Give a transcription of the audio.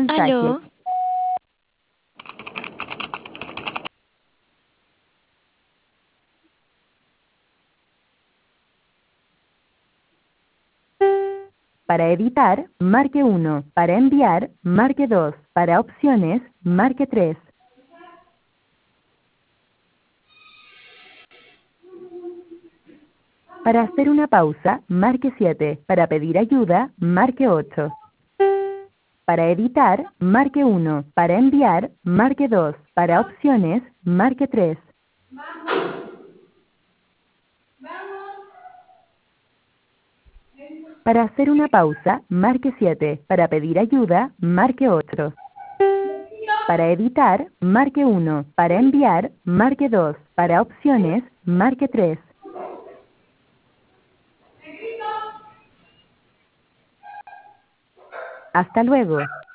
mensaje. Aló, Para editar, marque 1. Para enviar, marque 2. Para opciones, marque 3. Para hacer una pausa, marque 7. Para pedir ayuda, marque 8. Para editar, marque 1. Para enviar, marque 2. Para opciones, marque 3. Para hacer una pausa, marque 7. Para pedir ayuda, marque 8. Para editar, marque 1. Para enviar, marque 2. Para opciones, marque 3. Hasta luego.